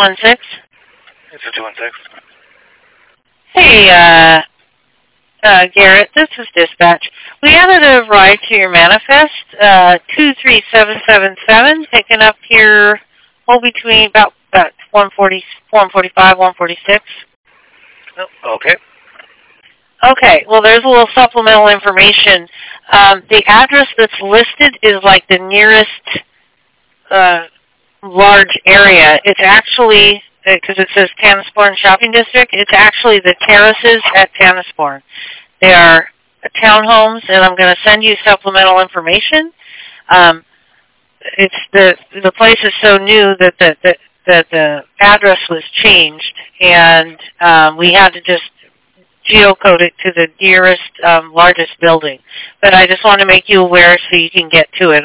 216? It's a 216. Hey, Garrett, this is dispatch. We added a ride to your manifest, 23777, picking up here, between about 140, 145, 146. Oh, okay. Okay, well, there's a little supplemental information. The address that's listed is like the nearest large area. It's actually, because it says Tanasbourne Shopping District, it's actually the terraces at Tanasbourne. They are townhomes, and I'm going to send you supplemental information. It's the place is so new that the address was changed, and we had to just geocode it to the nearest, largest building. But I just want to make you aware so you can get to it.